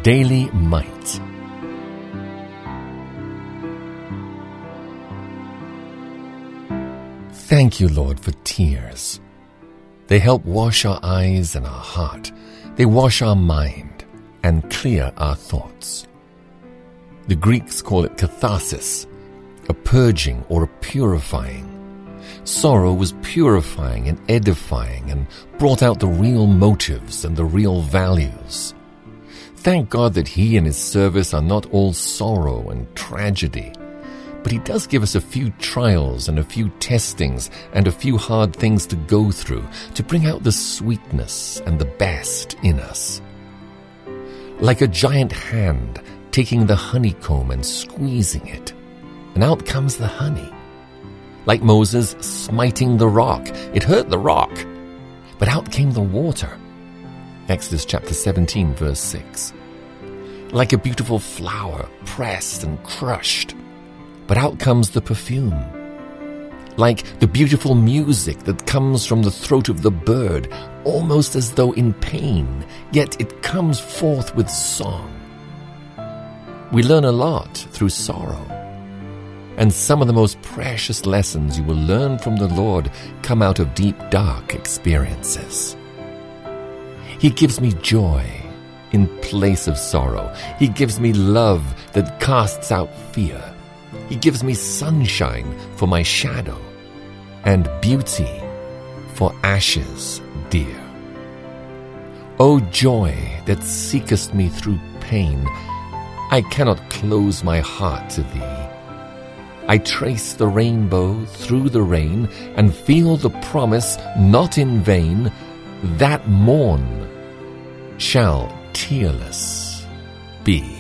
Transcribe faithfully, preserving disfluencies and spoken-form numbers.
Daily Might. Thank you, Lord, for tears. They help wash our eyes and our heart. They wash our mind and clear our thoughts. The Greeks call it catharsis, a purging or a purifying. Sorrow was purifying and edifying and brought out the real motives and the real values. Thank God that He and His service are not all sorrow and tragedy, but He does give us a few trials and a few testings and a few hard things to go through to bring out the sweetness and the best in us. Like a giant hand taking the honeycomb and squeezing it, and out comes the honey. Like Moses smiting the rock, it hurt the rock, but out came the water. Exodus chapter seventeen, verse six. Like a beautiful flower pressed and crushed, but out comes the perfume. Like the beautiful music that comes from the throat of the bird, almost as though in pain, yet it comes forth with song. We learn a lot through sorrow, and some of the most precious lessons you will learn from the Lord come out of deep, dark experiences. He gives me joy in place of sorrow. He gives me love that casts out fear. He gives me sunshine for my shadow and beauty for ashes dear. O joy that seekest me through pain, I cannot close my heart to thee. I trace the rainbow through the rain and feel the promise not in vain that morn shall tearless be.